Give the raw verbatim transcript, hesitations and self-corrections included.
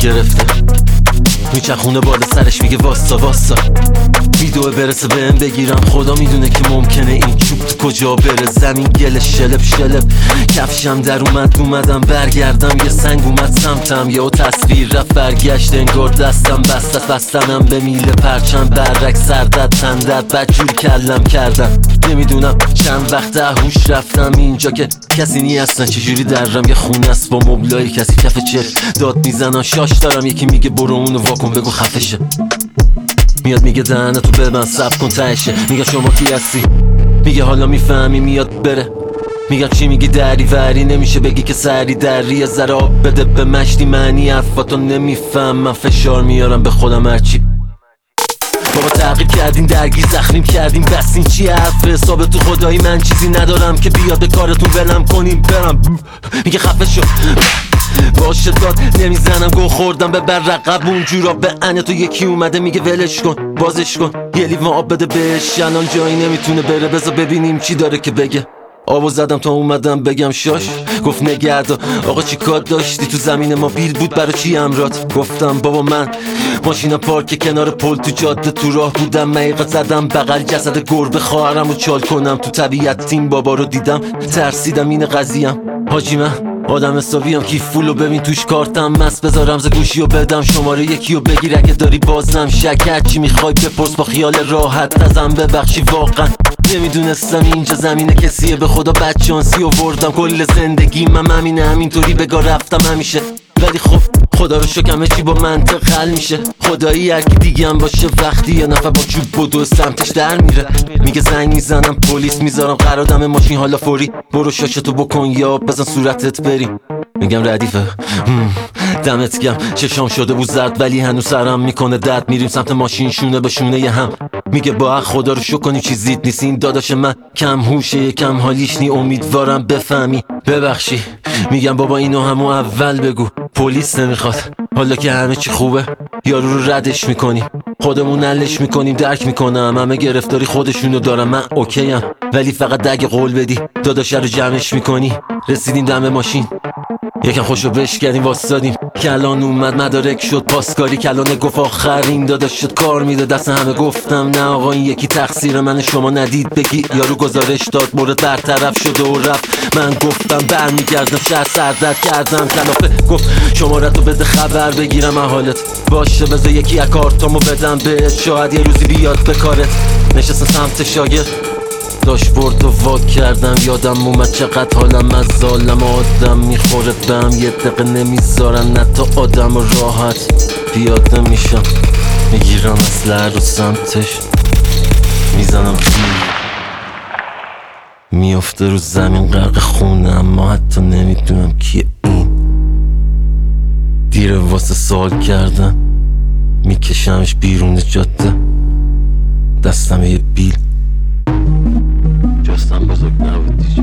گرفته، میچخونه بالا سرش میگه واسا واسا، میدوه برسه بهم بگیرم، خدا میدونه که ممکنه این چوب تو کجا بره. زمین گل شلب شلب، کفشم در اومد اومدم برگردم، یه سنگ اومد سمتم، یه تصویر رفت برگشت، انگار دستم بست بستنم به میله پرچم برک سردت تندت بدجور کلم کردم. نمیدونم چند وقت هوش رفتم اینجا که کسی نی اصلا، چجوری درم یه خونه است با مبلای کسی کف چه داد میزنن، شاش دارم یکی میگه برو اونو واکن بگو خفشه، میاد میگه دهنه تو ببند سب کن تهشه، میگه شما کی هستی، میگه حالا میفهمی، میاد بره، میگه چی میگی دری وری، نمیشه بگی که سری دری، یه ذره آب بده به مشتی معنی حرفاتو نمیفهم، من فشار میارم به خودم هرچی. بابا تعقیب کردین درگیر زخمیم کردیم، بس این چی حرف حساب تو خدایی، من چیزی ندارم که بیاد به کارتون ولم کنیم برم، میگه خفه شو باشه داد نمیزنم، گو خوردم به بر رقب اونجورا به انه، تو یکی اومده میگه ولش کن بازش کن، یه لیوان آب بده بهش، الان جایی نمیتونه بره، بذار ببینیم چی داره که بگه. آبو زدم تا اومدم بگم شاش، گفت نگردا آقا چی کار داشتی تو زمین ما بیل بود برای چی امرات، گفتم بابا من ماشینا پارک کنار پل تو جاده تو راه بودم، میقه زدم بغل جسد گربه خواهرم رو چال کنم، تو طبیعت تیم بابا رو دیدم ترسیدم این قضیم، حاجی من آدم حسابیم کیف فولو ببین توش کارتم مست، بذار رمز گوشی و بدم شماره یکی و بگیر اگه داری بازم شک، هرچی میخوای بپرس با خیال راحت ازم ببخشی، واقعا نمیدونستم اینجا زمین کسیه، به خدا بدشانسی آوردم کل زندگی من همینه، همینطوری بگا رفتم همیشه، ولی خب خدا رو شکر همه چی با منطق حل میشه، خدایی هر کی دیگه هم باشه وقتی یه نفر با چوب بدو سمتش در میره، میگه زنگ میزنم پلیس میذارم قرار دم ماشین حالا فوری، برو شاشتو بکن یا بزن صورتت بریم، میگم ردیفه دمت گم، چشام شده بود زرد ولی هنوز سرم میکنه درد، میریم سمت ماشین شونه به شونه یه هم، میگه با خدا رو شکر کنی چیزیت نیست، این داداش من کم هوشه یکم حالیش نی، امیدوارم بفهمی ببخشی، میگم بابا اینو همو اول بگو، پلیس نمیخواد حالا که همه چی خوبه، یارو رو ردش میکنیم خودمون حلش میکنیم، درک میکنم همه گرفتاری خودشونو دارم، من اوکیم ولی فقط دگه قول بدی داداش رو جمعش میکنی. رسیدیم دم ماشین یکم خوشو بش کردیم واسادیم، کلان اومد مدارک شد پاسکاری، کلانه گفت آخرین داداش شد کار میده دست همه، گفتم نه آقا این یکی تقصیر من شما ندید بگی، یارو گزارش داد مورد برطرف شده و رفت، من گفتم برمیگردم شهر سردت کردم کلافه، گفت شمارتو بده خبر بگیرم حالت باشه، بذار یکی از کارتامو بدم بهت شاید یه روزی بیاد به کارت، نشستم سمت شاگرد داشت برد و واک کردم، یادم اومد چقدر حالم از ظالم آدم میخوره بهم، یه دقیقه نمیذارن نه تا آدم راحت پیاده میشم، میگیرم اسلحه رو سمتش میزنم میافته رو زمین غرق خونه، اما حتی نمیدونم کیه این، دیره واسه سوال کردم میکشمش بیرون جاده، دستم یه بیل جستم بزرگ نبود دیگه.